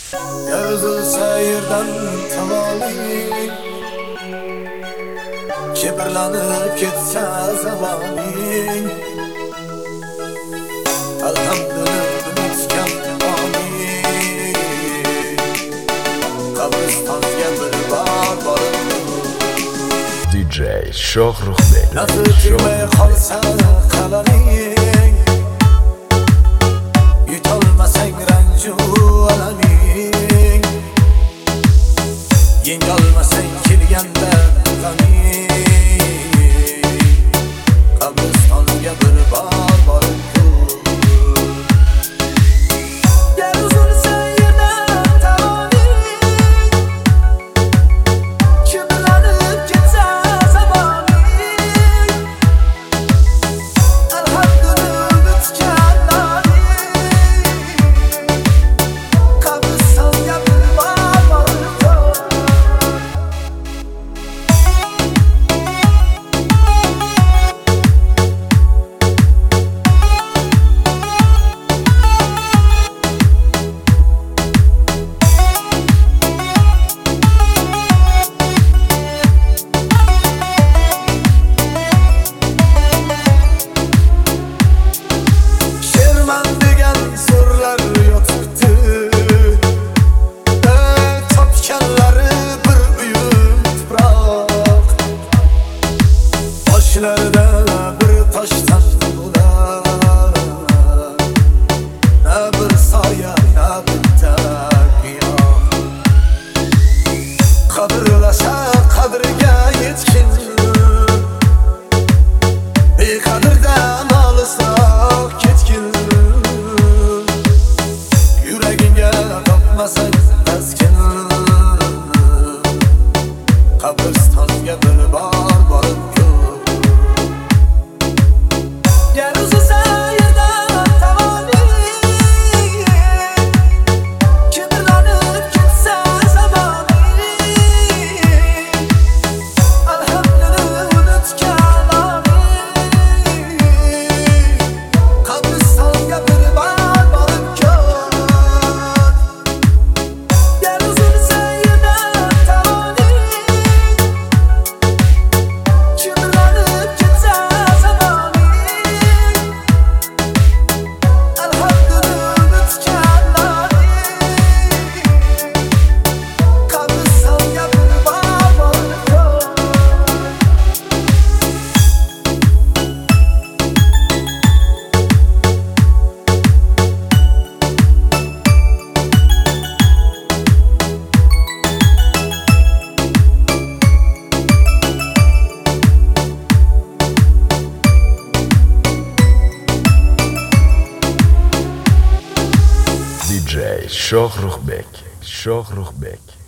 Yazılsa yerden tavali, kibirlanıp gitse zamanin, elhamdülillah unutken amin. Kabristan'ga bir barbarım DJ Shohruxbek. nasıl tüymeye kalsa kalanin, yutolmasang ranju alamin, yengolmasang kelganda g'amin. Qabristonga bir borib başlarda bir taştan bular, ne bir saya ne bir tabiat. Qadrlasa qadriga yetkin, beqadrdan alsak ketkin. Yuragingga topmasang taskin, qabristonga bir borib DJ Shohruxbek.